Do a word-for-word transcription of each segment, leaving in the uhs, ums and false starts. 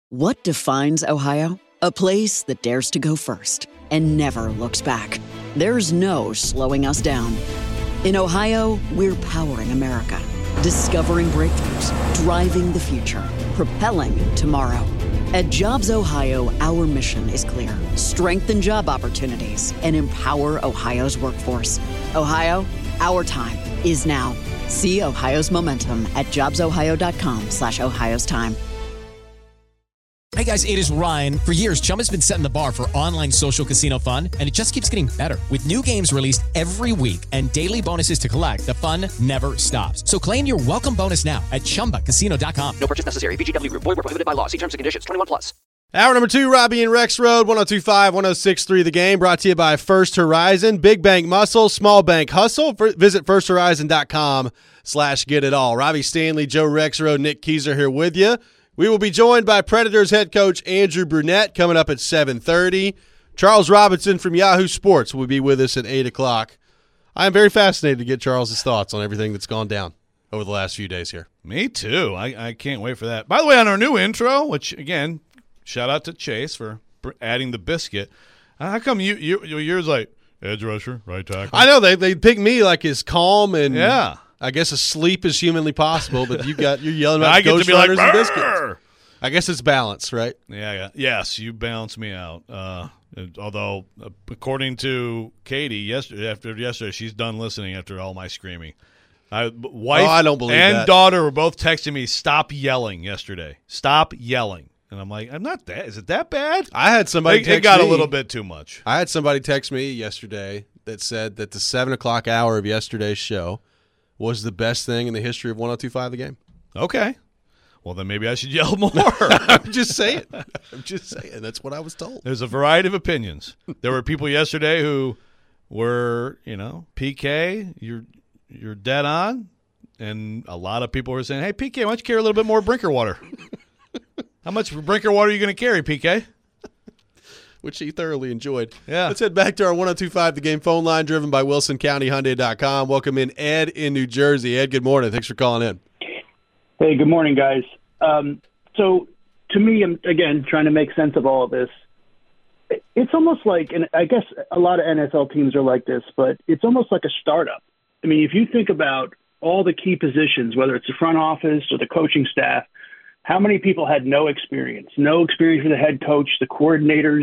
What defines Ohio? A place that dares to go first and never looks back. There's no slowing us down. In Ohio, we're powering America, discovering breakthroughs, driving the future, propelling tomorrow. At Jobs Ohio, our mission is clear: strengthen job opportunities and empower Ohio's workforce. Ohio, our time is now. See Ohio's momentum at jobsohio.com slash Ohio's time. Hey guys, it is Ryan. For years, Chumba's been setting the bar for online social casino fun, and it just keeps getting better. With new games released every week and daily bonuses to collect, the fun never stops. So claim your welcome bonus now at chumba casino dot com. No purchase necessary. V G W Group. Void where prohibited by law. See terms and conditions. twenty-one plus. Hour number two, Robbie and Rex Road, one oh two point five, one oh six point three The Game, brought to you by First Horizon. Big bank muscle, small bank hustle. Visit first horizon dot com slash get it all. Robbie Stanley, Joe Rex Road, Nick Keyser here with you. We will be joined by Predators head coach Andrew Brunette coming up at seven thirty. Charles Robinson from Yahoo Sports will be with us at eight o'clock. I am very fascinated to get Charles's thoughts on everything that's gone down over the last few days here. Me too. I, I can't wait for that. By the way, on our new intro, which, again, shout out to Chase for adding the biscuit. How come you, you yours like edge rusher, right tackle? I know they they pick me like as calm and yeah. I guess asleep as humanly possible, but you got you're yelling about I get ghost to be like, runners and biscuits. "Brr!" I guess it's balance, right? Yeah, yeah. Yes, you balance me out. Uh, although, uh, according to Katie, yesterday after yesterday, she's done listening after all my screaming. I, wife oh, I don't believe and that. daughter were both texting me, "Stop yelling!" yesterday. Stop yelling, and I'm like, "I'm not that. Is it that bad?" I had somebody. It, text it got me, a little bit too much. I had somebody text me yesterday that said that the seven o'clock hour of yesterday's show was the best thing in the history of one oh two point five The Game. Okay. Well, then maybe I should yell more. I'm just saying. I'm just saying. That's what I was told. There's a variety of opinions. There were people yesterday who were, you know, P K, you're you're dead on. And a lot of people were saying, hey, P K, why don't you carry a little bit more Brinker water? How much Brinker water are you going to carry, P K? Which he thoroughly enjoyed. Yeah. Let's head back to our one oh two point five The Game phone line, driven by Wilson County Hyundai dot com. Welcome in Ed in New Jersey. Ed, good morning. Thanks for calling in. Hey, good morning, guys. Um, so to me, I'm, again, trying to make sense of all of this. It's almost like, and I guess a lot of N F L teams are like this, but it's almost like a startup. I mean, if you think about all the key positions, whether it's the front office or the coaching staff, how many people had no experience, no experience with the head coach, the coordinators,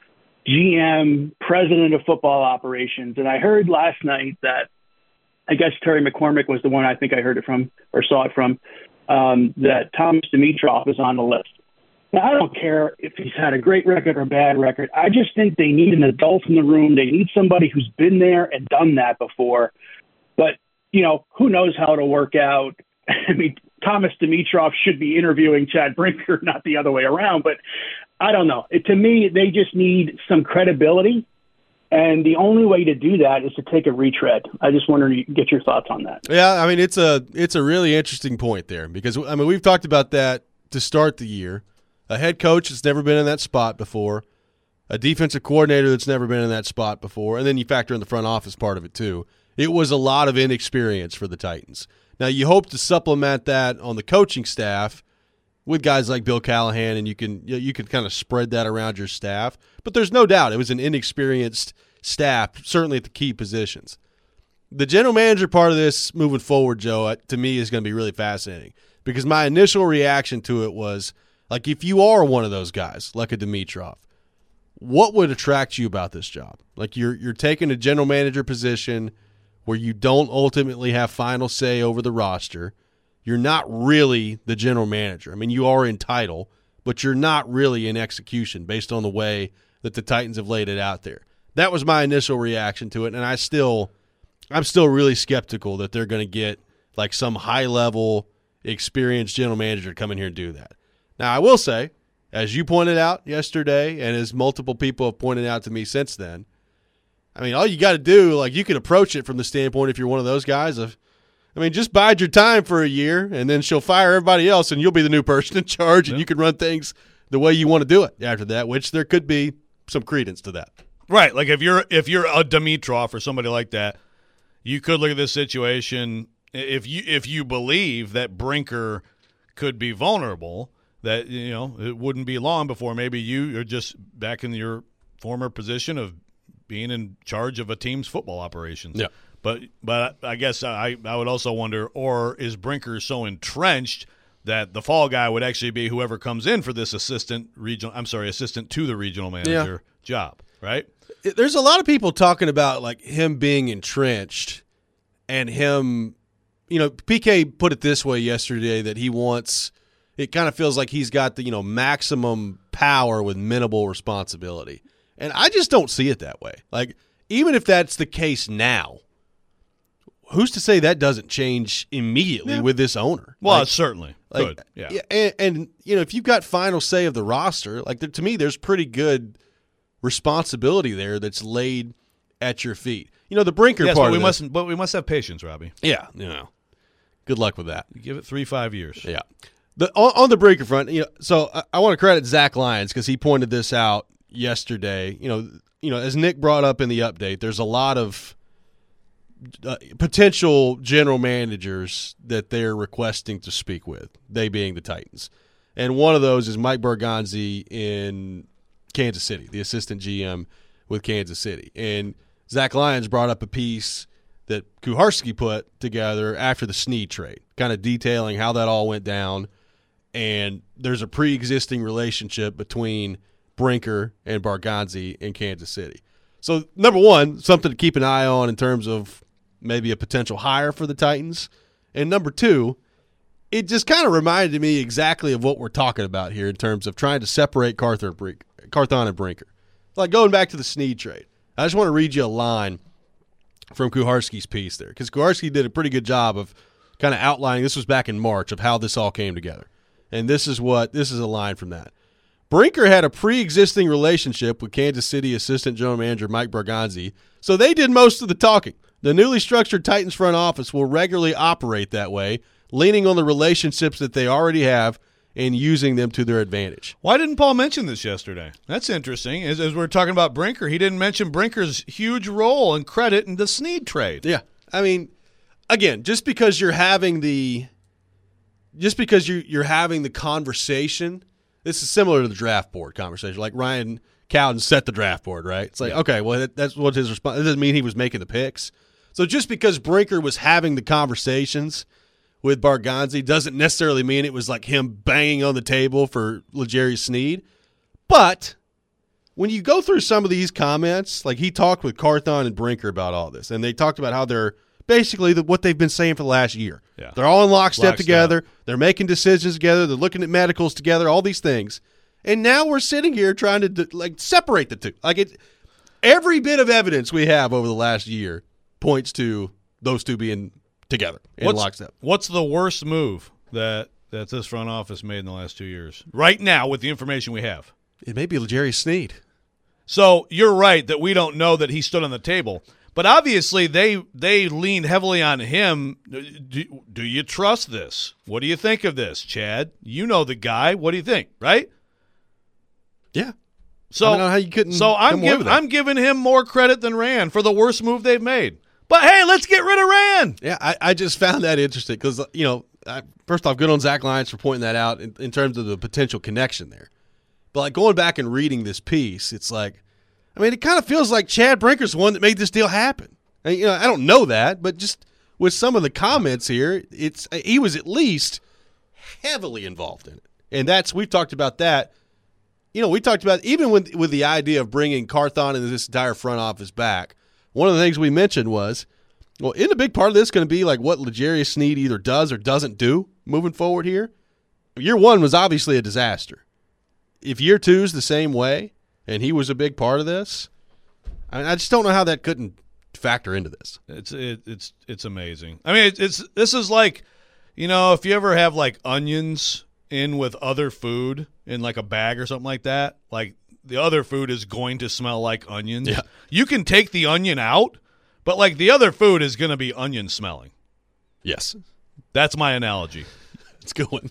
G M, president of football operations. And I heard last night that, I guess Terry McCormick was the one I think I heard it from or saw it from, um, that Thomas Dimitroff is on the list. Now, I don't care if he's had a great record or a bad record. I just think they need an adult in the room. They need somebody who's been there and done that before. But, you know, who knows how it'll work out. I mean, Thomas Dimitroff should be interviewing Chad Brinker, not the other way around. But I don't know. It, to me, they just need some credibility. And the only way to do that is to take a retread. I just wanted to get your thoughts on that. Yeah, I mean, it's a it's a really interesting point there because, I mean, we've talked about that to start the year. A head coach that's never been in that spot before, a defensive coordinator that's never been in that spot before, and then you factor in the front office part of it too. It was a lot of inexperience for the Titans. Now, you hope to supplement that on the coaching staff with guys like Bill Callahan, and you can you can kind of spread that around your staff. But there's no doubt it was an inexperienced staff, certainly at the key positions. The general manager part of this moving forward, Joe, to me is going to be really fascinating because my initial reaction to it was, like, if you are one of those guys, like a Dimitroff, what would attract you about this job? Like, you're you're taking a general manager position where you don't ultimately have final say over the roster. You're not really the general manager. I mean, you are in title, but you're not really in execution based on the way that the Titans have laid it out there. That was my initial reaction to it, and I still, I'm still really skeptical that they're going to get like some high-level, experienced general manager to come in here and do that. Now, I will say, as you pointed out yesterday, and as multiple people have pointed out to me since then, I mean, all you got to do, like, you can approach it from the standpoint, if you're one of those guys, of, I mean, just bide your time for a year, and then she'll fire everybody else, and you'll be the new person in charge, and you can run things the way you want to do it after that, which there could be some credence to that. Right, like if you're if you're a Dimitroff or somebody like that, you could look at this situation, if you if you believe that Brinker could be vulnerable, that, you know, it wouldn't be long before maybe you are just back in your former position of being in charge of a team's football operations. Yeah. But but I guess I, I would also wonder, or is Brinker so entrenched that the fall guy would actually be whoever comes in for this assistant regional I'm sorry, assistant to the regional manager yeah. job, right? There's a lot of people talking about like him being entrenched and him, you know, P K put it this way yesterday that he wants it kind of feels like he's got the, you know, maximum power with minimal responsibility. And I just don't see it that way. Like, even if that's the case now, who's to say that doesn't change immediately yeah. with this owner? Well, like, certainly. Like, Good. Yeah. yeah and, and, you know, if you've got final say of the roster, like, to me, there's pretty good responsibility there that's laid at your feet. You know, the Brinker yes, part but we of this, must, but we must have patience, Robbie. Yeah, you know. Good luck with that. You give it three, five years. Yeah. The, on, on the Brinker front, you know, so I, I want to credit Zach Lyons because he pointed this out yesterday. You know, you know, as Nick brought up in the update, there's a lot of uh, potential general managers that they're requesting to speak with, they being the Titans. And one of those is Mike Berganzi in Kansas City, the assistant G M with Kansas City. And Zach Lyons brought up a piece that Kuharski put together after the Snead trade, kind of detailing how that all went down. And there's a pre-existing relationship between Brinker and Berganzi in Kansas City. So, number one, something to keep an eye on in terms of maybe a potential hire for the Titans. And number two, it just kind of reminded me exactly of what we're talking about here in terms of trying to separate Carthon and Brinker. Like going back to the Snead trade. I just want to read you a line from Kuharski's piece there, because Kuharski did a pretty good job of kind of outlining, this was back in March, of how this all came together. And this is what this is a line from that. Brinker had a pre-existing relationship with Kansas City assistant general manager Mike Berganzi, so they did most of the talking. The newly structured Titans front office will regularly operate that way, leaning on the relationships that they already have and using them to their advantage. Why didn't Paul mention this yesterday? That's interesting. As, as we're talking about Brinker, he didn't mention Brinker's huge role and credit in the Snead trade. Yeah. I mean, again, just because you're having the just because you you're having the conversation, this is similar to the draft board conversation. Like Ryan Cowden set the draft board, right? It's like, yeah. okay, well, that, that's what his response. It doesn't mean he was making the picks. So just because Brinker was having the conversations with Berganzi doesn't necessarily mean it was like him banging on the table for L'Jarius Snead. But when you go through some of these comments, like he talked with Carthon and Brinker about all this, and they talked about how they're basically the, what they've been saying for the last year. Yeah. They're all in lockstep, lockstep together. They're making decisions together. They're looking at medicals together, all these things. And now we're sitting here trying to like separate the two. Like it, every bit of evidence we have over the last year points to those two being together in what's, lockstep. What's the worst move that, that this front office made in the last two years? Right now, with the information we have. It may be L'Jarius Snead. So you're right that we don't know that he stood on the table. But obviously they they leaned heavily on him. Do, do you trust this? What do you think of this, Chad? You know the guy. What do you think, right? Yeah. So, I don't know how you couldn't so I'm, give, I'm giving him more credit than Rand for the worst move they've made. But, hey, let's get rid of Rand. Yeah, I, I just found that interesting because, you know, I, first off, good on Zach Lyons for pointing that out in, in terms of the potential connection there. But, like, going back and reading this piece, it's like, I mean, it kind of feels like Chad Brinker's the one that made this deal happen. And, you know, I don't know that, but just with some of the comments here, it's he was at least heavily involved in it. And that's, we've talked about that. You know, we talked about, even with, with the idea of bringing Carthon and this entire front office back, one of the things we mentioned was, well, isn't a big part of this going to be like what L'Jarius Snead either does or doesn't do moving forward here? Year one was obviously a disaster. If year two is the same way, and he was a big part of this, I mean, I just don't know how that couldn't factor into this. It's it, it's it's amazing. I mean, it, it's this is like, you know, if you ever have like onions in with other food in like a bag or something like that, like the other food is going to smell like onions. Yeah. You can take the onion out, but like the other food is going to be onion smelling. Yes. That's my analogy. It's a good one.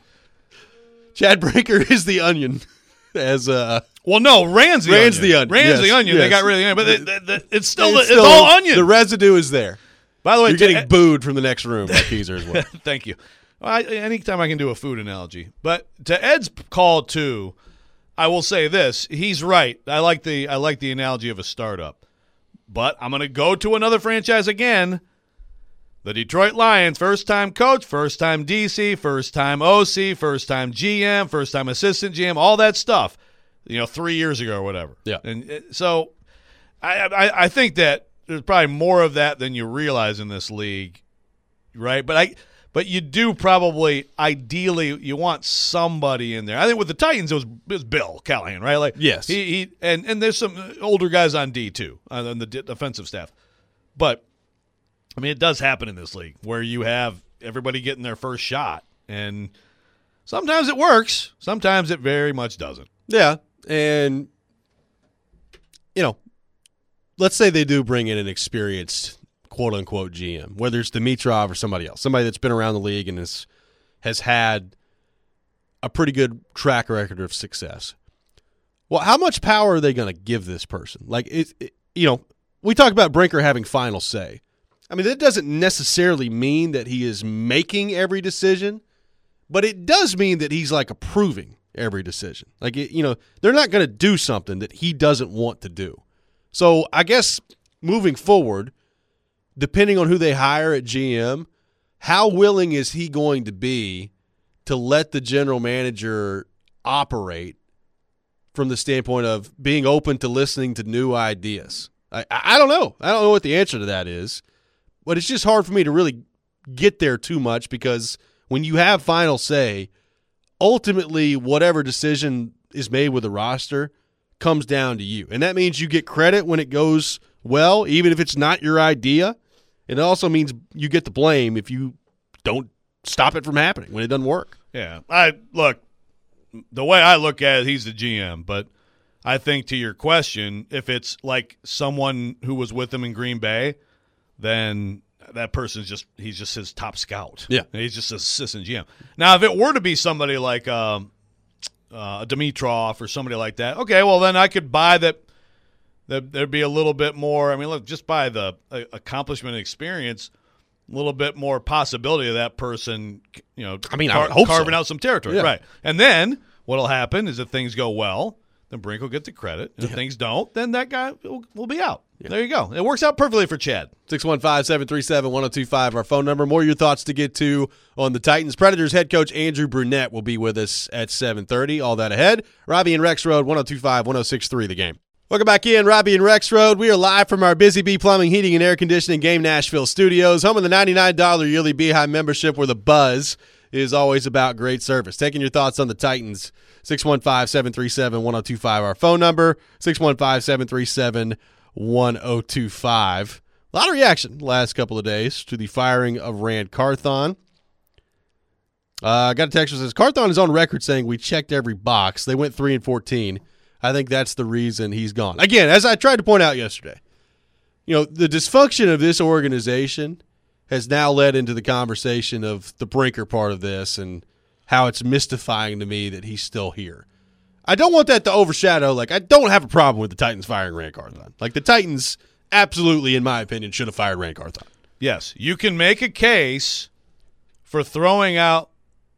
Chad Brinker is the onion. As uh, well, no, Rand's the Rand's onion. the onion. Rand's yes, the onion. Yes. They got rid of the onion, but they, they, they, it's still it's, it's, still, all onion. The residue is there. By the way, you're getting uh, booed from the next room by Keezer as well. Thank you. I, anytime I can do a food analogy. But to Ed's call too, I will say this: he's right. I like the I like the analogy of a startup. But I'm going to go to another franchise again. The Detroit Lions, first-time coach, first-time D C, first-time O C, first-time G M, first-time assistant G M, all that stuff. You know, three years ago or whatever. Yeah. And so, I I, I think that there's probably more of that than you realize in this league, right? But I. But you do probably, ideally, you want somebody in there. I think with the Titans, it was, it was Bill Callahan, right? Like yes. He, he and, and there's some older guys on D, too, on the defensive staff. But, I mean, it does happen in this league where you have everybody getting their first shot. And sometimes it works. Sometimes it very much doesn't. Yeah. And, you know, let's say they do bring in an experienced quote-unquote G M, whether it's Dimitrov or somebody else, somebody that's been around the league and has, has had a pretty good track record of success. Well, how much power are they going to give this person? Like, it, it, you know, we talk about Brinker having final say. I mean, that doesn't necessarily mean that he is making every decision, but it does mean that he's, like, approving every decision. Like, it, you know, they're not going to do something that he doesn't want to do. So I guess moving forward, depending on who they hire at G M, how willing is he going to be to let the general manager operate from the standpoint of being open to listening to new ideas? I, I don't know. I don't know what the answer to that is, but it's just hard for me to really get there too much because when you have final say, ultimately whatever decision is made with the roster comes down to you. And that means you get credit when it goes well, even if it's not your idea. It also means you get the blame if you don't stop it from happening when it doesn't work. Yeah. I look, the way I look at it, he's the G M, but I think to your question, if it's like someone who was with him in Green Bay, then that person's just he's just his top scout. Yeah. He's just an assistant G M. Now, if it were to be somebody like um, uh, a Dimitrov or somebody like that, okay, well, then I could buy that there'd be a little bit more. I mean, look, just by the uh, accomplishment and experience, a little bit more possibility of that person, you know, I mean, car- I would hope carving so. out some territory. Yeah. Right. And then what'll happen is if things go well, then Brink will get the credit. And if Yeah. things don't, then that guy will, will be out. Yeah. There you go. It works out perfectly for Chad. six one five, seven three seven, one oh two five, our phone number. More of your thoughts to get to on the Titans. Predators head coach Andrew Brunette will be with us at seven thirty. All that ahead. Robbie and Rex Road, one oh two five, one oh six three, the game. Welcome back in, Robbie and Rex Road. We are live from our Busy Bee Plumbing, Heating, and Air Conditioning Game Nashville studios, home of the ninety-nine dollars yearly Beehive membership where the buzz is always about great service. Taking your thoughts on the Titans, six one five, seven three seven, one oh two five, our phone number, six one five, seven three seven, one oh two five. A lot of reaction the last couple of days to the firing of Rand Carthon. I uh, got a text that says, Carthon is on record saying we checked every box. They went three and fourteen. I think that's the reason he's gone. Again, as I tried to point out yesterday, you know, the dysfunction of this organization has now led into the conversation of the Brinker part of this and how it's mystifying to me that he's still here. I don't want that to overshadow, like, I don't have a problem with the Titans firing Rand Carthon. Like, the Titans absolutely, in my opinion, should have fired Rand Carthon. Yes, you can make a case for throwing out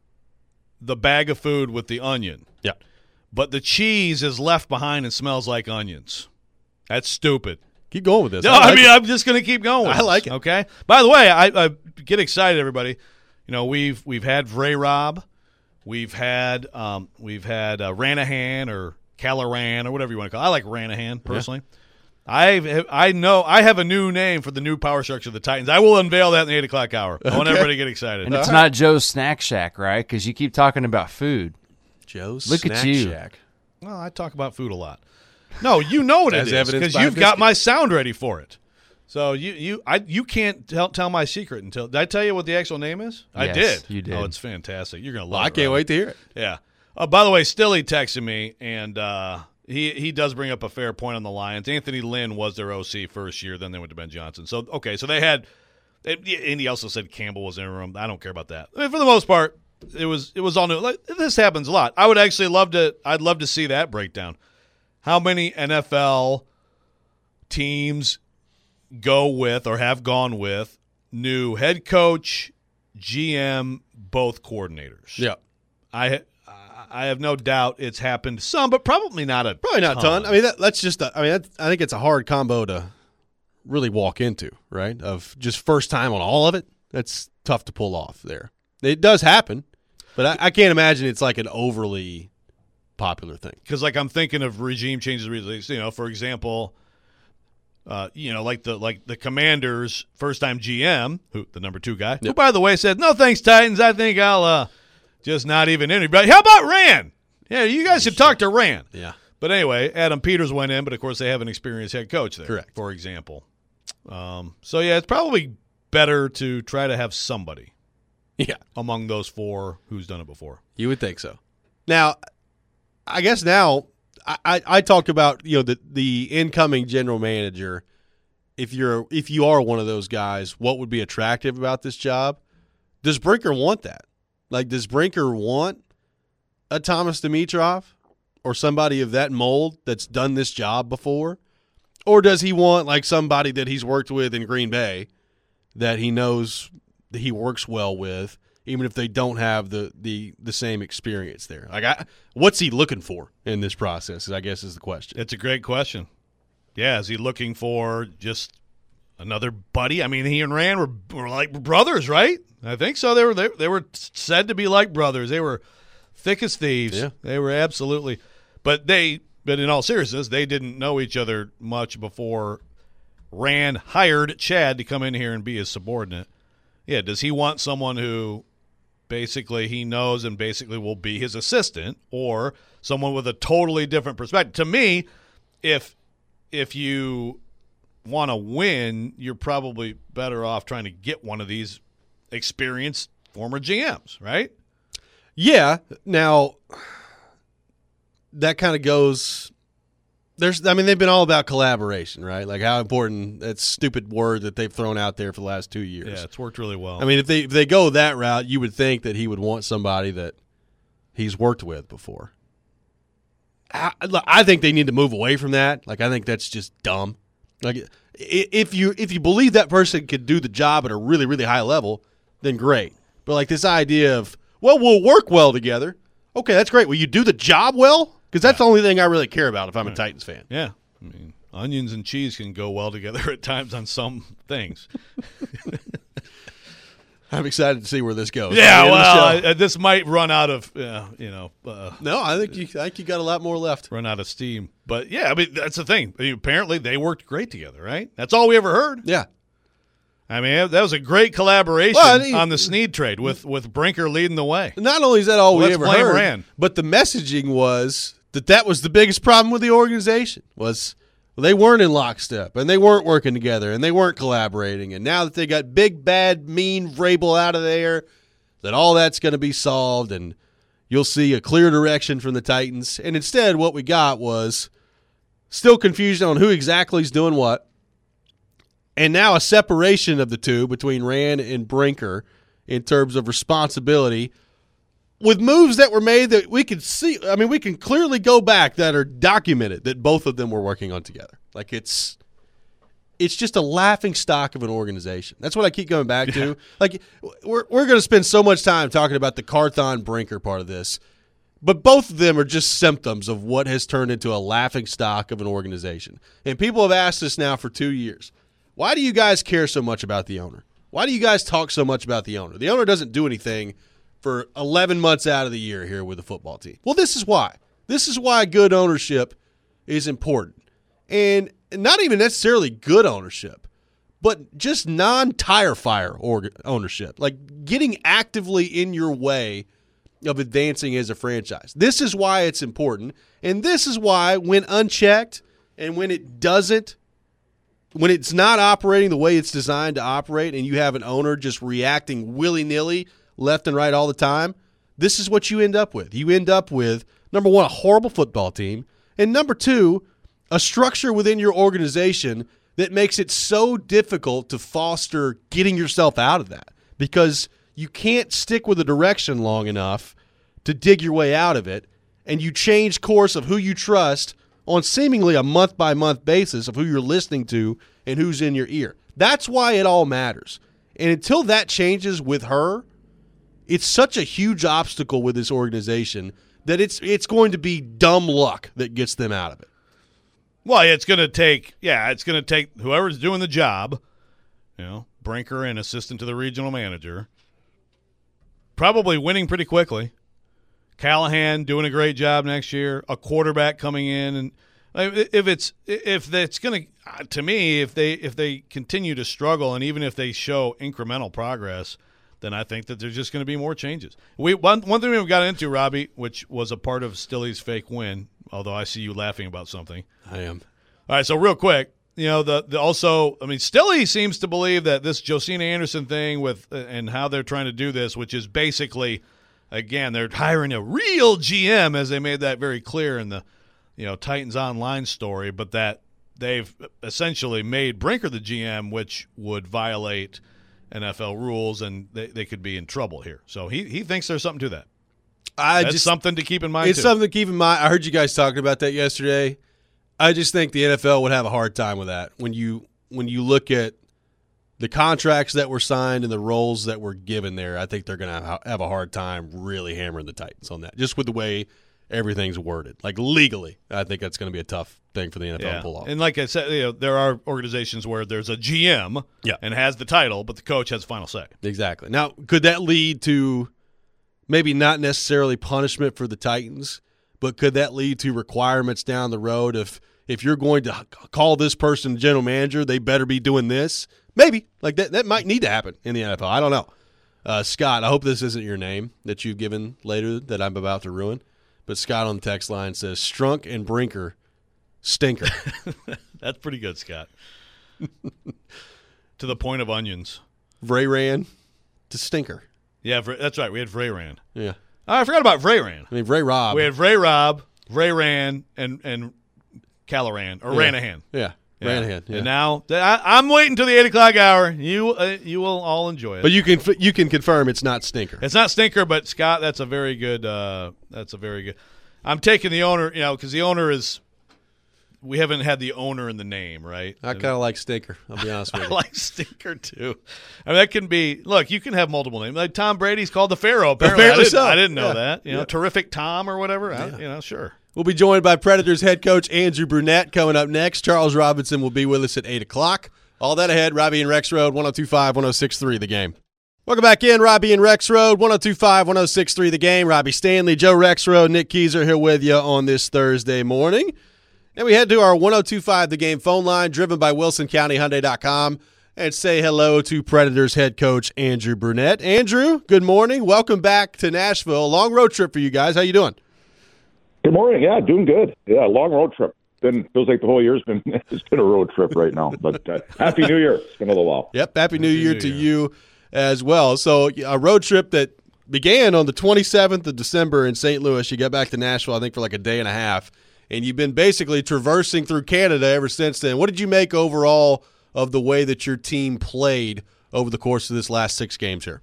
the bag of food with the onion. Yeah. But the cheese is left behind and smells like onions. That's stupid. Keep going with this. No, I, like I mean, it. I'm just going to keep going with I like this, it. Okay? By the way, I, I get excited, everybody. You know, we've we've had Vray Rob. We've had um, we've had uh, Ranahan or Callaran or whatever you want to call it. I like Ranahan, personally. Yeah. I I know I have a new name for the new power structure of the Titans. I will unveil that in the eight o'clock hour. I want Okay. everybody to get excited. And it's not Joe's Snack Shack, right? Because you keep talking about food. Joe's Look at Snack you. Shack. Well, I talk about food a lot. No, you know what it As is evidenced because by a you've got biscuit. my sound ready for it. So you you I you can't tell tell my secret until did I tell you what the actual name is? I Yes, did. you did. Oh, it's fantastic. You're gonna love Well, it. I can't Rob. wait to hear it. Yeah. Uh, by the way, Stilly texted me, and uh, he he does bring up a fair point on the Lions. Anthony Lynn was their O C first year, then they went to Ben Johnson. So okay, so they had, and he also said Campbell was interim. I don't care about that. I mean, for the most part, it was it was all new. Like, this happens a lot. I would actually love to. I'd love to see that breakdown. How many N F L teams go with or have gone with new head coach, G M both coordinators. Yeah. I I have no doubt it's happened some, but probably not a Probably not a ton. ton. I mean, that, that's just, a, I mean, that, I think it's a hard combo to really walk into, right? Of just first time on all of it. That's tough to pull off there. It does happen, but I, I can't imagine it's like an overly popular thing. Because, like, I'm thinking of regime changes recently. You know, for example, uh, you know, like the like the Commanders' first-time G M, who the number two guy, who, by the way, said, no thanks, Titans. I think I'll uh, just not even interview. But how about Rand? Yeah, you guys should talk to Rand. Yeah. But anyway, Adam Peters went in, but, of course, they have an experienced head coach there, Correct. for example. Um, so, yeah, it's probably better to try to have somebody Yeah. among those four who's done it before. You would think so. Now, I guess now I, I, I talked about, you know, the the incoming general manager. If you're if you are one of those guys, what would be attractive about this job? Does Brinker want that? Like, does Brinker want a Thomas Dimitroff or somebody of that mold that's done this job before? Or does he want like somebody that he's worked with in Green Bay that he knows that he works well with, even if they don't have the the, the same experience there? Like, I, what's he looking for in this process, I guess, is the question. It's a great question. Yeah, is he looking for just another buddy? I mean, he and Rand were, were like brothers, right? I think so. They were they, they were said to be like brothers. They were thick as thieves. Yeah. They were absolutely. But they, but in all seriousness, they didn't know each other much before Rand hired Chad to come in here and be his subordinate. Yeah, does he want someone who basically he knows and basically will be his assistant, or someone with a totally different perspective? To me, if if you want to win, you're probably better off trying to get one of these experienced former G Ms, right? Yeah. Now, that kind of goes – there's. I mean, they've been all about collaboration, right? Like how important – that stupid word that they've thrown out there for the last two years. Yeah, it's worked really well. I mean, if they if they go that route, you would think that he would want somebody that he's worked with before. I, I think they need to move away from that. Like, I think that's just dumb. Like, if you if you believe that person could do the job at a really, really high level, then great. But like this idea of, well, we'll work well together. Okay, that's great. Will you do the job well? Because that's the only thing I really care about if I'm a Titans fan. Yeah. I mean, onions and cheese can go well together at times on some things. I'm excited to see where this goes. Yeah, At the end of the well, show. uh, this might run out of, uh, you know, uh, no, I think you I think you got a lot more left. run out of steam. But, yeah, I mean, that's the thing. I mean, apparently they worked great together, right? That's all we ever heard. Yeah. I mean, that was a great collaboration Well, I mean- on the Snead trade with, with Brinker leading the way. Not only is that all we Let's ever blame heard, Rand. but the messaging was that that was the biggest problem with the organization was well, they weren't in lockstep and they weren't working together and they weren't collaborating. And now that they got big, bad, mean Vrabel out of there, that all that's going to be solved and you'll see a clear direction from the Titans. And instead, what we got was still confusion on who exactly is doing what. And now a separation of the two between Rand and Brinker in terms of responsibility with moves that were made that we could see. I mean, we can clearly go back that are documented that both of them were working on together. Like it's it's just a laughing stock of an organization. That's what I keep going back to. Like we're we're going to spend so much time talking about the Carthon Brinker part of this. But both of them are just symptoms of what has turned into a laughing stock of an organization. And people have asked us now for two years. Why do you guys care so much about the owner? Why do you guys talk so much about the owner? The owner doesn't do anything for eleven months out of the year here with the football team. Well, this is why. This is why good ownership is important. And not even necessarily good ownership, but just non-tire fire ownership. Like getting actively in your way of advancing as a franchise. This is why it's important. And this is why when unchecked and when it doesn't When it's not operating the way it's designed to operate and you have an owner just reacting willy-nilly left and right all the time, this is what you end up with. You end up with, number one, a horrible football team, and number two, a structure within your organization that makes it so difficult to foster getting yourself out of that because you can't stick with a direction long enough to dig your way out of it, and you change course of who you trust on seemingly a month-by-month basis of who you're listening to and who's in your ear. That's why it all matters. And until that changes with her, it's such a huge obstacle with this organization that it's it's going to be dumb luck that gets them out of it. Well, it's going to take, yeah, it's going to take whoever's doing the job, you know, Brinker and assistant to the regional manager, probably winning pretty quickly. Callahan doing a great job next year, a quarterback coming in, and if it's if it's going to, to me, if they if they continue to struggle, and even if they show incremental progress, then I think that there's just going to be more changes. We one one thing we got into, Robbie, which was a part of Stilley's fake win, although I see you laughing about something. I am. All right, so real quick, you know, the, the also, I mean, Stilley seems to believe that this Josina Anderson thing with uh, and how they're trying to do this, which is basically, again, they're hiring a real G M, as they made that very clear in the, you know, Titans Online story, but that they've essentially made Brinker the G M, which would violate N F L rules, and they, they could be in trouble here. So he, he thinks there's something to that. I That's just, something to keep in mind, It's too. something to keep in mind. I heard you guys talking about that yesterday. I just think the N F L would have a hard time with that. When you when you look at the contracts that were signed and the roles that were given there, I think they're going to have a hard time really hammering the Titans on that, just with the way everything's worded. Like legally, I think that's going to be a tough thing for the N F L Yeah. to pull off. And like I said, you know, there are organizations where there's a G M Yeah. and has the title, but the coach has final say. Exactly. Now, could that lead to maybe not necessarily punishment for the Titans, but could that lead to requirements down the road? If if you're going to call this person general manager, they better be doing this. Maybe. Like that, that might need to happen in the N F L. I don't know. Uh, Scott, I hope this isn't your name that you've given later that I'm about to ruin. But Scott on the text line says, Strunk and Brinker, stinker. That's pretty good, Scott. To the point of onions. Vrayran to stinker. Yeah, Vray, that's right. We had Vrayran. Yeah. Oh, I forgot about Vrayran. I mean, Vray Rob. We had Vray Rob, Vrayran, and and Callahan or Yeah. Ranahan. Yeah. Yeah. Ranahan. Yeah. And now I, I'm waiting till the eight o'clock hour. You uh, you will all enjoy it. But you can you can confirm it's not stinker. It's not stinker, but Scott, that's a very good. Uh, that's a very good. I'm taking the owner, you know, because the owner is. We haven't had the owner in the name, right? I kind of like stinker. I'll be honest with I you. like stinker too. I mean, that can be. Look, you can have multiple names. Like Tom Brady's called the Pharaoh. Apparently, Apparently I, didn't, so. I didn't know Yeah. that. You know, Yeah. terrific Tom or whatever. I, you know, sure. We'll be joined by Predators head coach Andrew Brunette coming up next. Charles Robinson will be with us at eight o'clock. All that ahead, Robbie and Rex Road, one oh two point five, one oh six point three The Game. Welcome back in, Robbie and Rex Road, one oh two point five, one oh six point three The Game. Robbie Stanley, Joe Rex Road, Nick Keyser here with you on this Thursday morning. And we head to our one oh two point five The Game phone line, driven by Wilson County Hyundai dot com, and say hello to Predators head coach Andrew Brunette. Andrew, good morning. Welcome back to Nashville. A long road trip for you guys. How you doing? Good morning. Yeah, doing good. Yeah, long road trip. Been feels like the whole year's been it's been a road trip right now. But uh, happy New Year. It's been a little while. Yep. Happy New Happy Year New to Year. you as well. So a road trip that began on the twenty-seventh of December in Saint Louis. You got back to Nashville, I think, for like a day and a half. And you've been basically traversing through Canada ever since then. What did you make overall of the way that your team played over the course of this last six games here?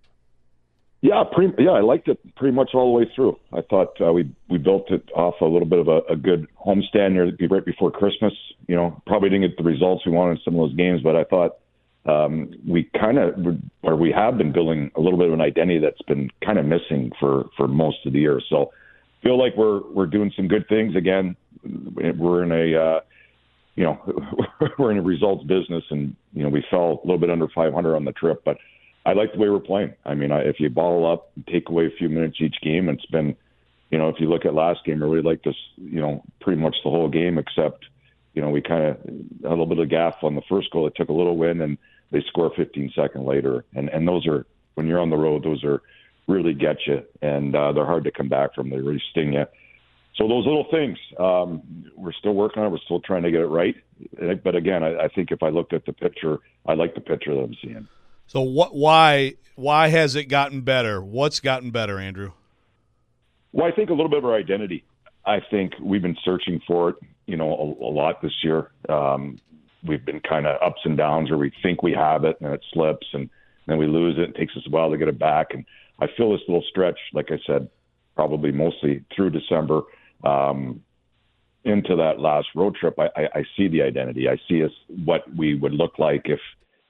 Yeah, pretty, yeah, I liked it pretty much all the way through. I thought uh, we we built it off a little bit of a, a good homestand near right before Christmas. You know, probably didn't get the results we wanted in some of those games, but I thought um, we kind of, or we have been building a little bit of an identity that's been kind of missing for, for most of the year. So feel like we're we're doing some good things again. We're in a uh, you know we're in a results business, and you know we fell a little bit under five hundred on the trip, but I like the way we're playing. I mean, I, if you bottle up, and take away a few minutes each game, it's been, you know, if you look at last game, I really liked this, you know, pretty much the whole game, except, you know, we kind of had a little bit of gaff on the first goal. It took a little win, and they score fifteen seconds later, and and those are, when you're on the road, those are really get you, and uh, they're hard to come back from. They really sting you. So those little things, um, we're still working on it. We're still trying to get it right. But again, I, I think if I looked at the picture, I like the picture that I'm seeing. So what? Why? Why has it gotten better? What's gotten better, Andrew? Well, I think a little bit of our identity. I think we've been searching for it, you know, a, a lot this year. Um, we've been kind of ups and downs, where we think we have it and it slips, and then we lose it. It takes us a while to get it back. And I feel this little stretch, like I said, probably mostly through December, um, into that last road trip. I, I, I see the identity. I see us what we would look like if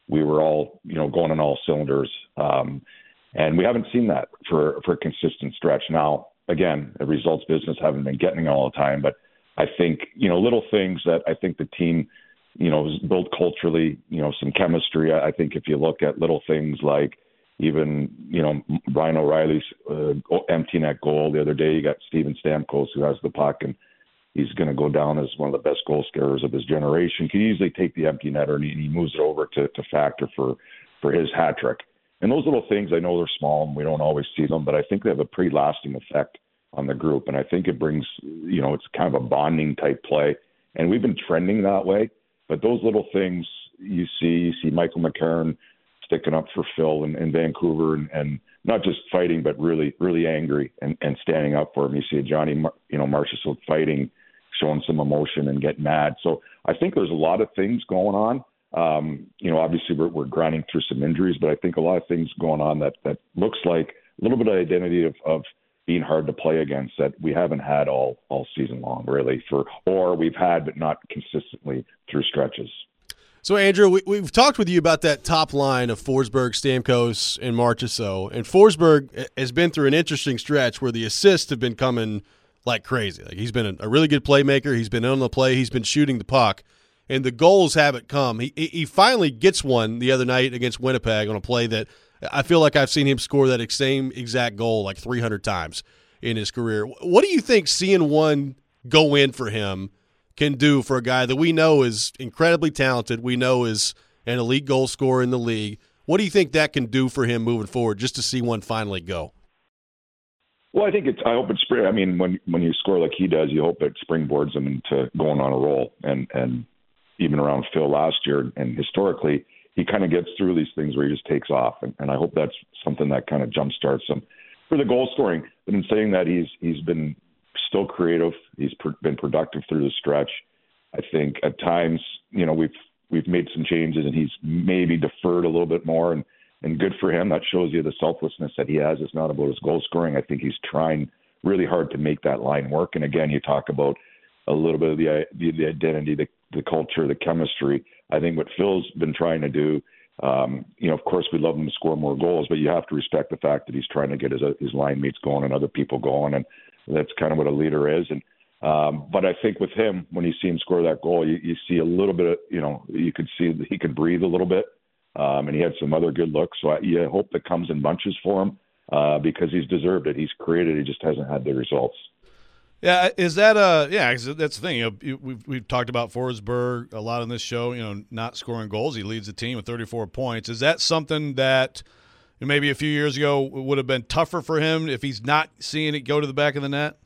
we were all, you know, going on all cylinders. Um, and we haven't seen that for, for a consistent stretch. Now, again, the results business haven't been getting it all the time, but I think, you know, little things that I think the team, you know, is built culturally, you know, some chemistry. I think if you look at little things like even, you know, Brian O'Reilly's uh, empty net goal the other day, you got Steven Stamkos who has the puck, and he's going to go down as one of the best goal scorers of his generation. Can easily take the empty netter and he, he moves it over to, to Factor for, for his hat trick. And those little things, I know they're small and we don't always see them, but I think they have a pretty lasting effect on the group. And I think it brings, you know, it's kind of a bonding type play. And we've been trending that way. But those little things you see, you see Michael McCarron sticking up for Phil in, in Vancouver and, and not just fighting, but really, really angry and, and standing up for him. You see Johnny, you know, Marchessault fighting, showing some emotion and getting mad. So I think there's a lot of things going on. Um, you know, obviously we're, we're grinding through some injuries, but I think a lot of things going on that, that looks like a little bit of identity of, of being hard to play against that we haven't had all, all season long, really, for, or we've had, but not consistently through stretches. So, Andrew, we, we've talked with you about that top line of Forsberg, Stamkos, and Marchessault. And Forsberg has been through an interesting stretch where the assists have been coming like crazy. Like he's been a, a really good playmaker. He's been on the play. He's been shooting the puck. And the goals haven't come. He he finally gets one the other night against Winnipeg on a play that I feel like I've seen him score that same exact goal like three hundred times in his career. What do you think seeing one go in for him can do for a guy that we know is incredibly talented, we know is an elite goal scorer in the league? What do you think that can do for him moving forward, just to see one finally go? Well, I think it's. I hope it's spring. I mean, when when you score like he does, you hope it springboards him into going on a roll. And and even around Phil last year, and historically, he kind of gets through these things where he just takes off. And, and I hope that's something that kind of jumpstarts him. For the goal scoring, I've been saying that he's he's been still creative. He's pr- been productive through the stretch. I think at times, you know, we've we've made some changes, and he's maybe deferred a little bit more. And, and good for him. That shows you the selflessness that he has. It's not about his goal scoring. I think he's trying really hard to make that line work. And again, you talk about a little bit of the the, the identity, the, the culture, the chemistry. I think what Phil's been trying to do, um, you know, of course, we'd love him to score more goals, but you have to respect the fact that he's trying to get his his line mates going and other people going, and that's kind of what a leader is. And um, but I think with him, when you see him score that goal, you, you see a little bit of, you know, you could see that he could breathe a little bit, um, and he had some other good looks. So I yeah, hope that comes in bunches for him uh, because he's deserved it. He's created. He just hasn't had the results. Yeah, is that uh yeah? Cause that's the thing. You know, we've we've talked about Forsberg a lot on this show. You know, not scoring goals. He leads the team with thirty-four points. Is that something that maybe a few years ago would have been tougher for him if he's not seeing it go to the back of the net?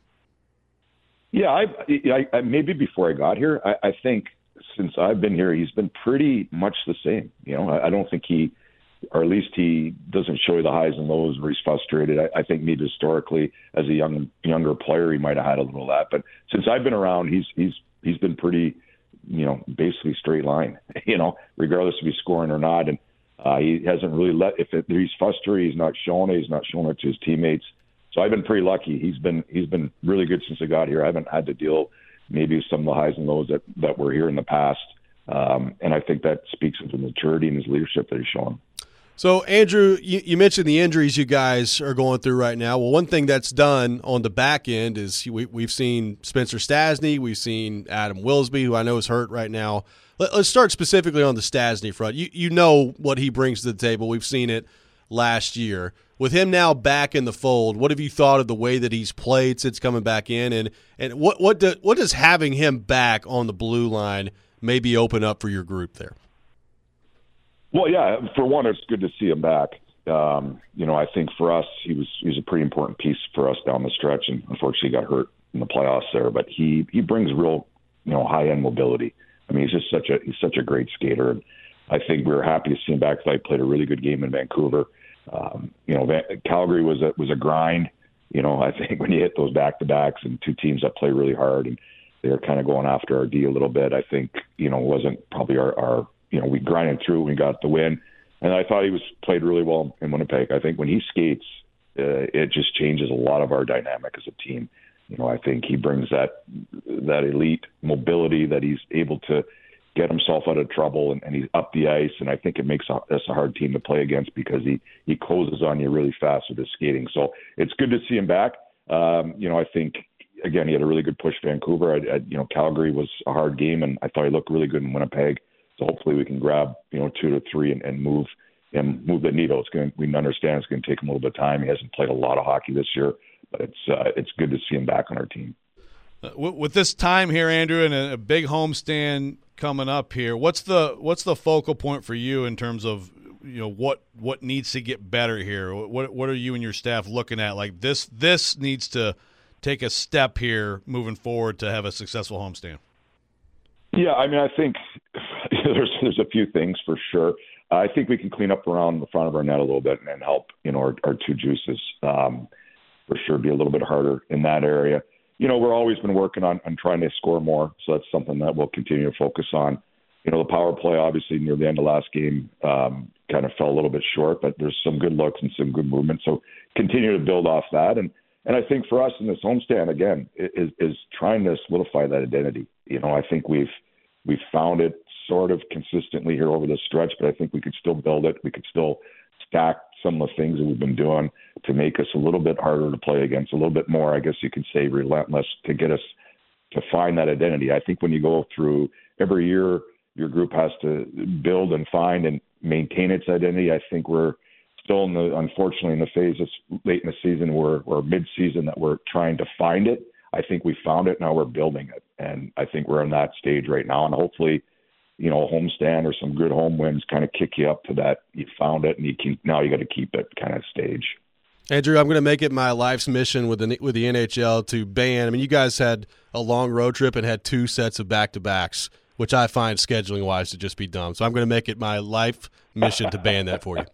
Yeah, I, I maybe before I got here, I, I think since I've been here, he's been pretty much the same. You know, I, I don't think he. Or at least he doesn't show you the highs and lows where he's frustrated. I, I think maybe historically, as a young younger player, he might have had a little of that. But since I've been around, he's he's he's been pretty, you know, basically straight line. You know, regardless if he's scoring or not, and uh, he hasn't really let. If it, he's frustrated, he's not showing it. He's not showing it to his teammates. So I've been pretty lucky. He's been he's been really good since I got here. I haven't had to deal maybe with some of the highs and lows that that were here in the past. Um, and I think that speaks of the maturity and his leadership that he's shown. So, Andrew, you, you mentioned the injuries you guys are going through right now. Well, one thing that's done on the back end is we, we've seen Spencer Stastny, we've seen Adam Wilsby, who I know is hurt right now. Let, let's start specifically on the Stastny front. You you know what he brings to the table. We've seen it last year. With him now back in the fold, what have you thought of the way that he's played since coming back in, and and what what do, what does having him back on the blue line maybe open up for your group there? Well, yeah, for one, it's good to see him back. Um, you know, I think for us, he was he was a pretty important piece for us down the stretch, and unfortunately got hurt in the playoffs there. But he he brings real, you know, high end mobility. I mean, he's just such a he's such a great skater, and I think we were happy to see him back. I played a really good game in Vancouver. Um, you know, Van- Calgary was a was a grind. You know, I think when you hit those back to backs and two teams that play really hard, and they're kind of going after our D a little bit. I think you know wasn't probably our. our You know, we grinded through, we got the win, and I thought he was played really well in Winnipeg. I think when he skates, uh, it just changes a lot of our dynamic as a team. You know, I think he brings that that elite mobility that he's able to get himself out of trouble, and, and he's up the ice. And I think it makes us a hard team to play against because he, he closes on you really fast with his skating. So it's good to see him back. Um, you know, I think, again, he had a really good push Vancouver. I, I, you know, Calgary was a hard game, and I thought he looked really good in Winnipeg. So hopefully we can grab, you know, two to three and, and move and move the needle. It's going. We understand it's going to take him a little bit of time. He hasn't played a lot of hockey this year, but it's uh, it's good to see him back on our team. Uh, with this time here, Andrew, and a, a big homestand coming up here, what's the what's the focal point for you in terms of, you know, what what needs to get better here? What what are you and your staff looking at? Like this this needs to take a step here moving forward to have a successful homestand. Yeah, I mean, I think there's there's a few things for sure. I think we can clean up around the front of our net a little bit and, and help, you know, our, our two juices um, for sure be a little bit harder in that area. You know, we're always been working on, on trying to score more, so that's something that we'll continue to focus on. You know, the power play, obviously, near the end of last game um, kind of fell a little bit short, but there's some good looks and some good movement. So continue to build off that. And and I think for us in this homestand, again, is, is trying to solidify that identity. You know, I think we've we've found it sort of consistently here over the stretch, but I think we could still build it. We could still stack some of the things that we've been doing to make us a little bit harder to play against, a little bit more, I guess you could say, relentless to get us to find that identity. I think when you go through every year, your group has to build and find and maintain its identity. I think we're still in the, unfortunately, in the phases late in the season or, or mid-season that we're trying to find it. I think we found it. Now we're building it. And I think we're in that stage right now. And hopefully, you know, a homestand or some good home wins kind of kick you up to that. You found it and you keep, now you got to keep it kind of stage. Andrew, I'm going to make it my life's mission with the with the N H L to ban. I mean, you guys had a long road trip and had two sets of back-to-backs, which I find scheduling-wise to just be dumb. So I'm going to make it my life mission to ban that for you.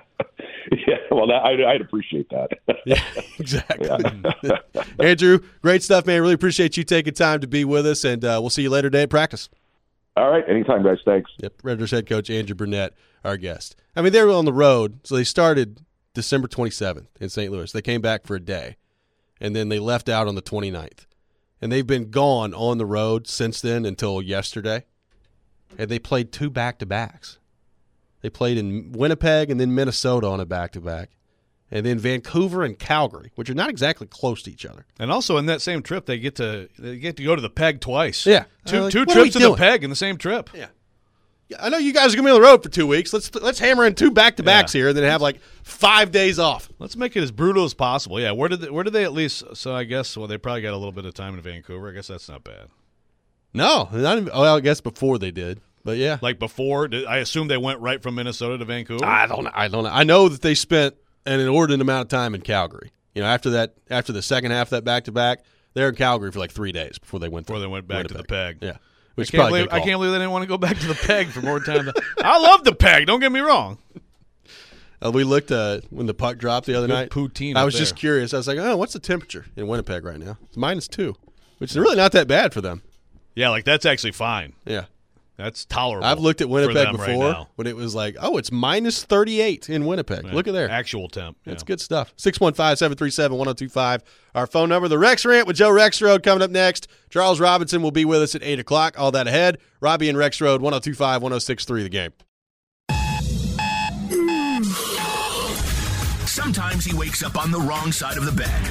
Yeah, well, that, I'd, I'd appreciate that. Yeah, exactly. Yeah. Andrew, great stuff, man. Really appreciate you taking time to be with us, and uh, we'll see you later today at practice. All right, anytime, guys. Thanks. Yep, Predators head coach Andrew Brunette, our guest. I mean, they were on the road, so they started December twenty-seventh in Saint Louis. They came back for a day, and then they left out on the twenty-ninth. And they've been gone on the road since then until yesterday, and they played two back-to-backs. They played in Winnipeg and then Minnesota on a back-to-back, and then Vancouver and Calgary, which are not exactly close to each other. And also in that same trip, they get to they get to go to the Peg twice. Yeah, two like, two what are we trips to doing? the Peg in the same trip. Yeah, yeah. I know you guys are gonna be on the road for two weeks. Let's let's hammer in two back-to-backs Yeah. here, and then have like five days off. Let's make it as brutal as possible. Yeah, where did they, where did they at least? So I guess well they probably got a little bit of time in Vancouver. I guess that's not bad. No, not even, well, I guess before they did, but yeah. Like before, did, I assume they went right from Minnesota to Vancouver. I don't know. I don't know. I know that they spent an inordinate amount of time in Calgary. You know, after that, after the second half of that back-to-back, they're in Calgary for like three days before they went. Before to they went back to the Winnipeg. Peg. Yeah, which I is can't, probably a believe, good I call. can't believe they didn't want to go back to the Peg for more time. To, I love the Peg. Don't get me wrong. Uh, we looked uh, when the puck dropped the other Good night. poutine I up was just there. curious. I was like, oh, what's the temperature in Winnipeg right now? It's minus two, which is really not that bad for them. Yeah, like that's actually fine. Yeah. That's tolerable. I've looked at for Winnipeg them right before now. when it was like, oh, it's minus thirty-eight in Winnipeg. Yeah, Look at there. Actual temp. That's yeah. good stuff. six one five, seven three seven, one oh two five. Our phone number, the Rex Rant with Joe Rexrode coming up next. Charles Robinson will be with us at eight o'clock. All that ahead. Robbie and Rexrode, one oh two five, one oh six three, the game. Sometimes he wakes up on the wrong side of the bed.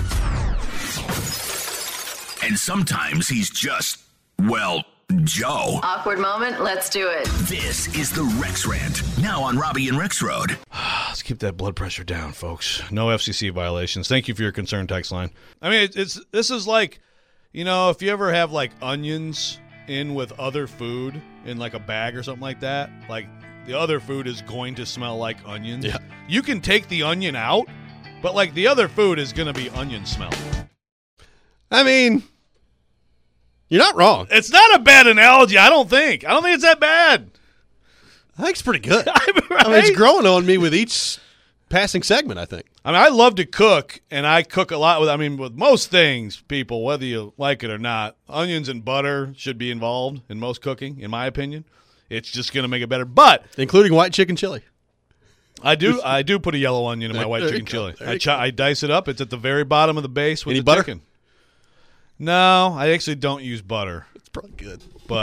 And sometimes he's just, well, Joe. Awkward moment, let's do it. This is the Rex Rant, now on Robbie and Rex Road. Let's keep that blood pressure down, folks. No F C C violations. Thank you for your concern text line. I mean, it's, it's this is like, you know, if you ever have like onions in with other food in like a bag or something like that, like the other food is going to smell like onions. Yeah. You can take the onion out, but like the other food is going to be onion smell. I mean, you're not wrong. It's not a bad analogy, I don't think. I don't think it's that bad. I think it's pretty good. I mean, I mean, it's right? growing on me with each passing segment, I think. I mean, I love to cook, and I cook a lot with, I mean, with most things, people, whether you like it or not, onions and butter should be involved in most cooking, in my opinion. It's just going to make it better. But Including white chicken chili. I do I do put a yellow onion in my white There you chicken go. chili. There I, you ch- I dice it up. It's at the very bottom of the base with Any the butter? chicken. No, I actually don't use butter. It's probably good. But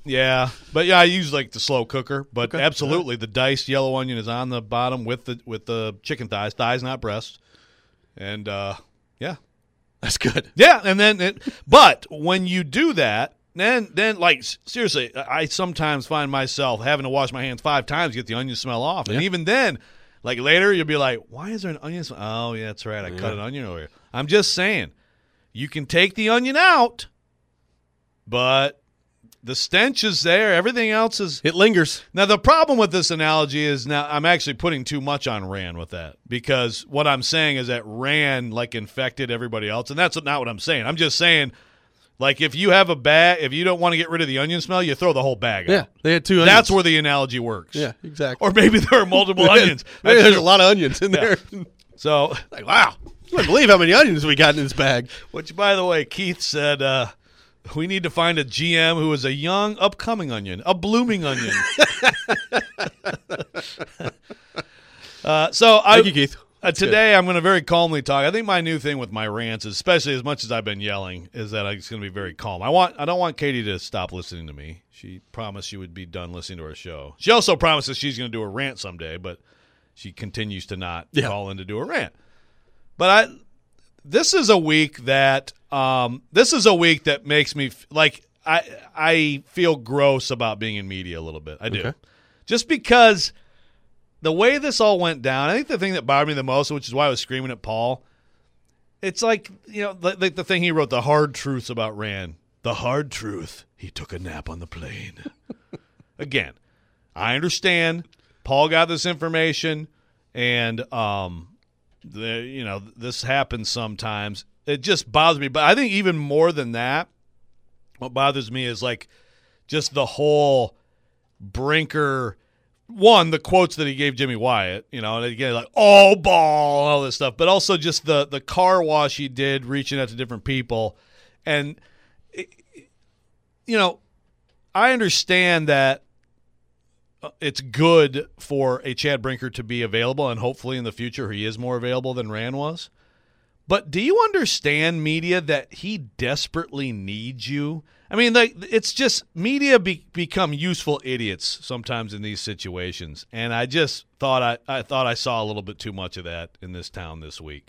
Yeah, but yeah, I use like the slow cooker. But Okay. absolutely, the diced yellow onion is on the bottom with the with the chicken thighs, thighs not breasts, and uh, yeah, That's good. yeah. And then, it, but when you do that, then then like seriously, I sometimes find myself having to wash my hands five times to get the onion smell off, and Yeah. even then, like later, you'll be like, "Why is there an onion smell?" Oh, yeah, that's right, I cut an onion over here. I'm just saying, you can take the onion out, but the stench is there. Everything else is. It lingers. Now, the problem with this analogy is now I'm actually putting too much on Rand with that, because what I'm saying is that Rand, like, infected everybody else, and that's not what I'm saying. I'm just saying, like, if you have a bag, if you don't want to get rid of the onion smell, you throw the whole bag Yeah, out. they had two onions. That's where the analogy works. Yeah, exactly. Or maybe there are multiple onions. Maybe That's there's true. a lot of onions in there. So, Like, wow. You wouldn't believe how many onions we got in this bag. which, by the way, Keith said, uh, we need to find a G M who is a young, upcoming onion, a blooming onion. uh, so I, Thank you, Keith. Uh, today, I'm going to very calmly talk. I think my new thing with my rants, is, especially as much as I've been yelling, is that it's going to be very calm. I want, I don't want Katie to stop listening to me. She promised she would be done listening to our show. She also promises she's going to do a rant someday, but she continues to not Yeah. call in to do a rant. But I, this is a week that, um, this is a week that makes me f- like I, I feel gross about being in media a little bit. I do, Okay. just because. The way this all went down, I think the thing that bothered me the most, which is why I was screaming at Paul, it's like, you know, like the, the thing he wrote, the hard truths about Rand. The hard truth, he took a nap on the plane. Again, I understand Paul got this information, and, um, the, you know, this happens sometimes. It just bothers me. But I think even more than that, what bothers me is, like, just the whole Brinker – one, the quotes that he gave Jimmy Wyatt, you know, and again, like, oh, ball, all this stuff, but also just the, the car wash he did, reaching out to different people. And, it, you know, I understand that it's good for a Chad Brinker to be available, and hopefully in the future he is more available than Rand was. But do you understand, media, that he desperately needs you? I mean, like, it's just media be, become useful idiots sometimes in these situations, and I just thought I, I thought I saw a little bit too much of that in this town this week.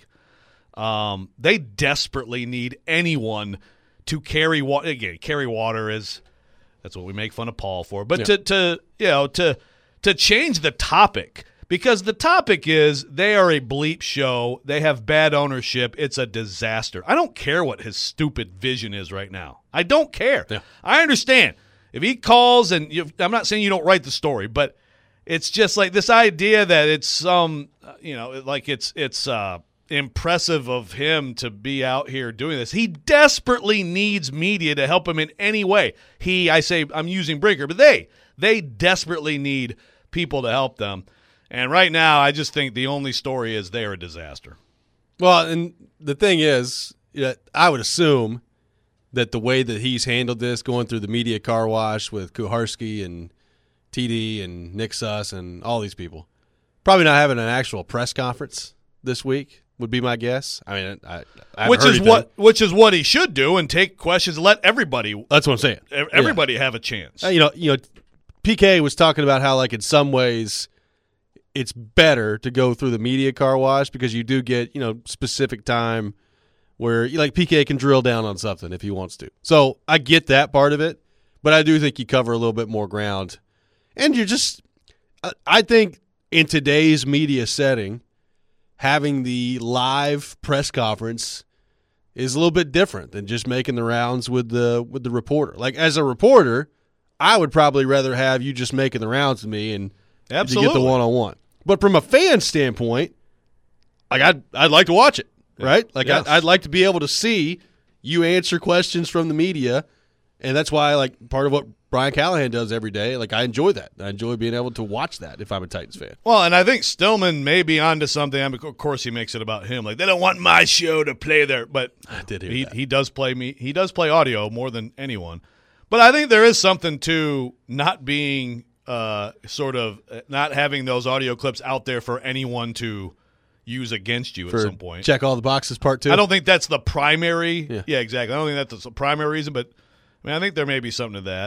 Um, they desperately need anyone to carry water. Again, carry water is that's what we make fun of Paul for, but Yeah. to to you know to to change the topic. Because the topic is they are a bleep show. They have bad ownership. It's a disaster. I don't care what his stupid vision is right now. I don't care. Yeah. I understand. If he calls and you, I'm not saying you don't write the story, but it's just like this idea that it's some, um, you know, like it's it's uh, impressive of him to be out here doing this. He desperately needs media to help him in any way. He, I say, I'm using Brinker, but they, they desperately need people to help them. And right now, I just think the only story is they're a disaster. Well, and the thing is, you know, I would assume that the way that he's handled this, going through the media car wash with Kuharski and T D and Nick Suss and all these people, probably not having an actual press conference this week would be my guess. I mean, I, I which heard is anything. what which is what he should do, and take questions and let everybody. That's what I'm saying. Everybody yeah. have a chance. Uh, you know, you know, P K was talking about how, like, in some ways, it's better to go through the media car wash because you do get, you know, specific time where, like, P K can drill down on something if he wants to. So I get that part of it, but I do think you cover a little bit more ground. And you're just – I think in today's media setting, having the live press conference is a little bit different than just making the rounds with the with the reporter. Like, as a reporter, I would probably rather have you just making the rounds with me and Absolutely. to get the one-on-one. But from a fan standpoint, like I'd I'd like to watch it, right? Like yes. I'd, I'd like to be able to see you answer questions from the media, and that's why, like, part of what Brian Callahan does every day, like, I enjoy that. I enjoy being able to watch that if I'm a Titans fan. Well, and I think Stillman may be onto something. I mean, of course, he makes it about him. Like, they don't want my show to play there, but I did hear he that. he does play me. He does play audio more than anyone. But I think there is something to not being. Uh, sort of not having those audio clips out there for anyone to use against you For at some point. Check all the boxes part two. I don't think that's the primary. Yeah. Yeah, exactly. I don't think that's the primary reason, but I mean, I think there may be something to that.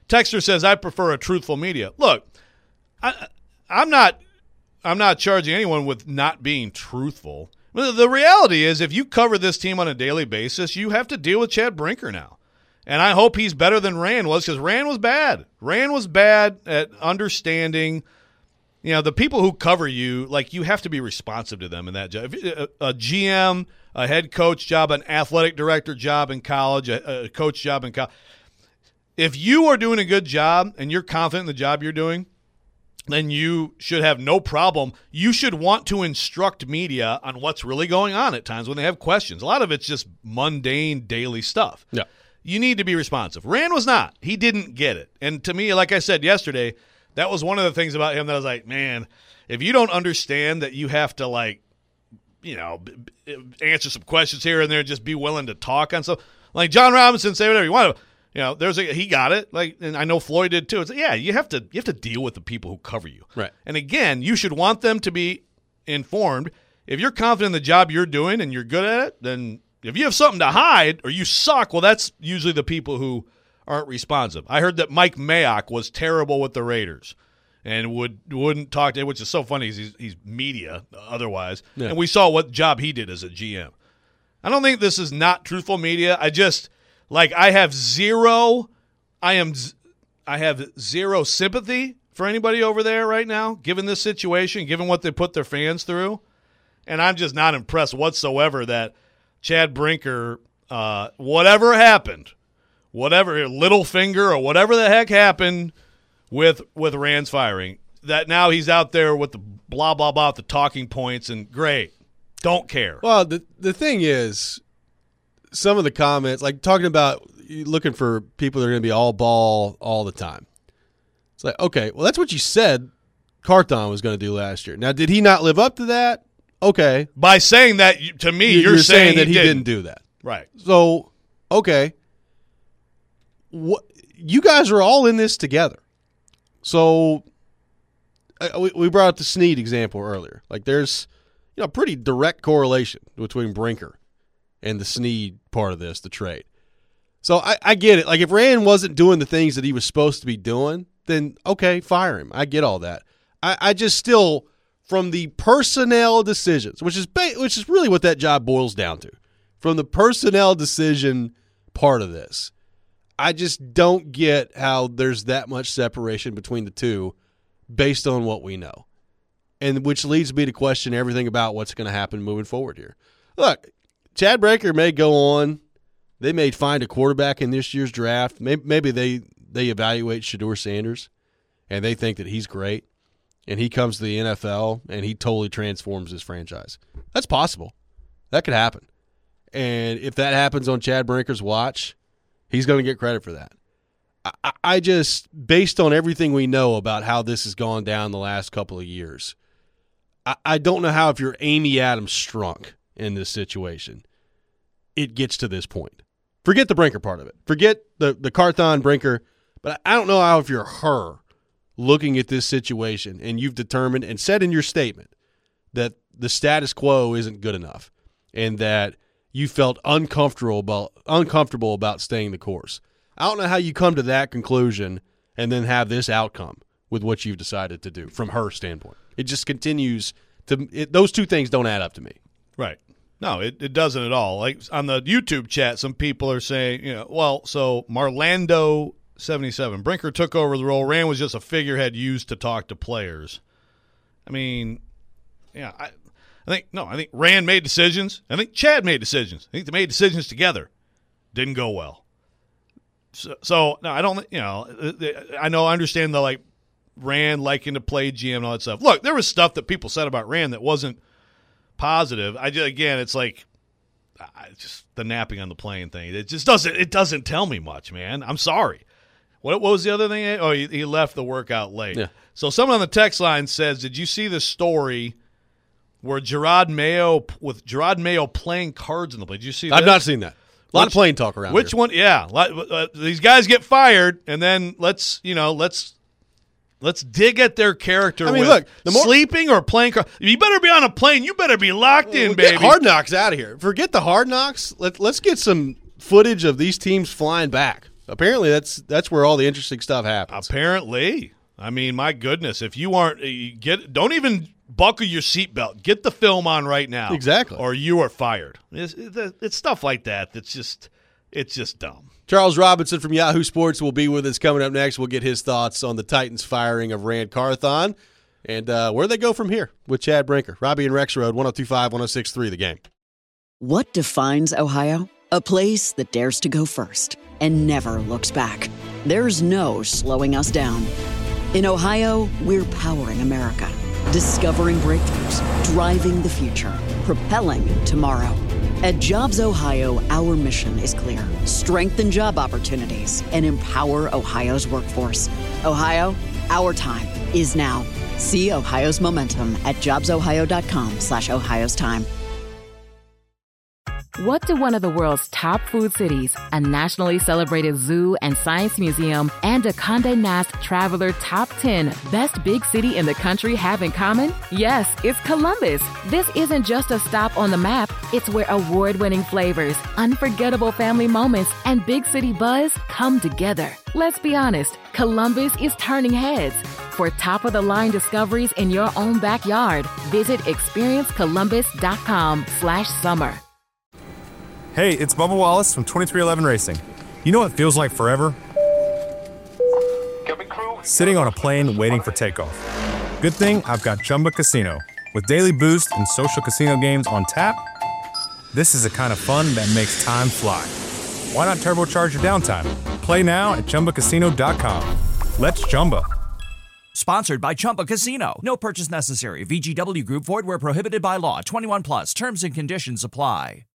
Texter says, I prefer a truthful media. Look, I, I'm not I'm not charging anyone with not being truthful. The reality is if you cover this team on a daily basis, you have to deal with Chad Brinker now. And I hope he's better than Rand was because Rand was bad. Rand was bad at understanding, you know, the people who cover you, like you have to be responsive to them in that job. A, a G M, a head coach job, an athletic director job in college, a, a coach job in college. If you are doing a good job and you're confident in the job you're doing, then you should have no problem. You should want to instruct media on what's really going on at times when they have questions. A lot of it's just mundane daily stuff. Yeah. You need to be responsive. Rand was not. He didn't get it. And to me, like I said yesterday, that was one of the things about him that I was like, man, if you don't understand that you have to, like, you know, answer some questions here and there and just be willing to talk on stuff. Like John Robinson, say whatever you want to. You know, there's a he got it, like, and I know Floyd did too. It's like, yeah, you have to you have to deal with the people who cover you, right? And again, you should want them to be informed. If you're confident in the job you're doing and you're good at it, then if you have something to hide or you suck, well, that's usually the people who aren't responsive. I heard that Mike Mayock was terrible with the Raiders and would wouldn't talk to, which is so funny. He's he's media otherwise, yeah. And we saw what job he did as a G M. I don't think this is not truthful media. I just. Like I have zero, I am, I have zero sympathy for anybody over there right now, given this situation, given what they put their fans through, and I'm just not impressed whatsoever that Chad Brinker, uh, whatever happened, whatever Littlefinger or whatever the heck happened with with Rand's firing, that now he's out there with the blah blah blah, the talking points, and great, don't care. Well, the the thing is. Some of the comments, like talking about looking for people that are going to be all ball all the time. It's like, okay, well, that's what you said Carthon was going to do last year. Now, did he not live up to that? Okay. By saying that, to me, you're, you're saying, saying that he, he didn't. didn't do that. Right. So, okay. What you guys are all in this together. So, uh, we, we brought up the Snead example earlier. Like, there's, you know, pretty direct correlation between Brinker and the Snead part of this, the trade. So I, I get it. Like, if Rand wasn't doing the things that he was supposed to be doing, then, okay, fire him. I get all that. I, I just still, from the personnel decisions, which is ba- which is really what that job boils down to, from the personnel decision part of this, I just don't get how there's that much separation between the two based on what we know. And which leads me to question everything about what's going to happen moving forward here. Look, Chad Brinker may go on. They may find a quarterback in this year's draft. Maybe, maybe they, they evaluate Shedeur Sanders, and they think that he's great, and he comes to the N F L, and he totally transforms his franchise. That's possible. That could happen. And if that happens on Chad Brinker's watch, he's going to get credit for that. I, I just, based on everything we know about how this has gone down the last couple of years, I, I don't know how if you're Amy Adams Strunk in this situation, it gets to this point. Forget the Brinker part of it. Forget the, the Carthon Brinker, but I don't know how if you're her looking at this situation and you've determined and said in your statement that the status quo isn't good enough and that you felt uncomfortable about, uncomfortable about staying the course. I don't know how you come to that conclusion and then have this outcome with what you've decided to do from her standpoint. It just continues to it, – those two things don't add up to me. Right. No, it, it doesn't at all. Like on the YouTube chat, some people are saying, you know, well, so Marlando seventy-seven, Brinker took over the role. Rand was just a figurehead used to talk to players. I mean, yeah, I, I think, no, I think Rand made decisions. I think Chad made decisions. I think they made decisions together. Didn't go well. So, so no, I don't, you know, I know, I understand the, like, Rand liking to play G M and all that stuff. Look, there was stuff that people said about Rand that wasn't positive. I just, again, it's like I just the napping on the plane thing. It just doesn't. It doesn't tell me much, man. I'm sorry. What, what was the other thing? Oh, he, he left the workout late. Yeah. So someone on the text line says, "Did you see the story where Gerard Mayo with Gerard Mayo playing cards in the play? Did you see? I've this? not seen that. A lot which, of plane talk around. Which here. one? Yeah, uh, these guys get fired, and then let's you know let's. Let's dig at their character. I mean, with look, the more, sleeping or playing cards. You better be on a plane. You better be locked in, well, baby. Get Hard Knocks out of here. Forget the Hard Knocks. Let, let's get some footage of these teams flying back. Apparently, that's that's where all the interesting stuff happens. Apparently. I mean, my goodness, if you aren't you get don't even buckle your seatbelt. Get the film on right now. Exactly. Or you are fired. It's, it's stuff like that that's just it's just dumb. Charles Robinson from Yahoo Sports will be with us coming up next. We'll get his thoughts on the Titans firing of Rand Carthon and uh, where they go from here with Chad Brinker. Robbie and Rex Road, one oh two five, one oh six three, The Game. What defines Ohio? A place that dares to go first and never looks back. There's no slowing us down. In Ohio, we're powering America, discovering breakthroughs, driving the future, propelling tomorrow. At Jobs Ohio, our mission is clear. Strengthen job opportunities and empower Ohio's workforce. Ohio, our time is now. See Ohio's momentum at jobsohio.com slash Ohio's time. What do one of the world's top food cities, a nationally celebrated zoo and science museum, and a Condé Nast Traveler Top ten Best Big City in the country have in common? Yes, it's Columbus. This isn't just a stop on the map. It's where award-winning flavors, unforgettable family moments, and big city buzz come together. Let's be honest, Columbus is turning heads. For top-of-the-line discoveries in your own backyard, visit experiencecolumbus.com slash summer. Hey, it's Bubba Wallace from twenty-three eleven Racing. You know what feels like forever? Sitting on a plane waiting for takeoff. Good thing I've got Chumba Casino. With daily boost and social casino games on tap, this is the kind of fun that makes time fly. Why not turbocharge your downtime? Play now at Chumba Casino dot com. Let's Chumba. Sponsored by Chumba Casino. No purchase necessary. V G W Group. Void where prohibited by law. twenty-one plus. Terms and conditions apply.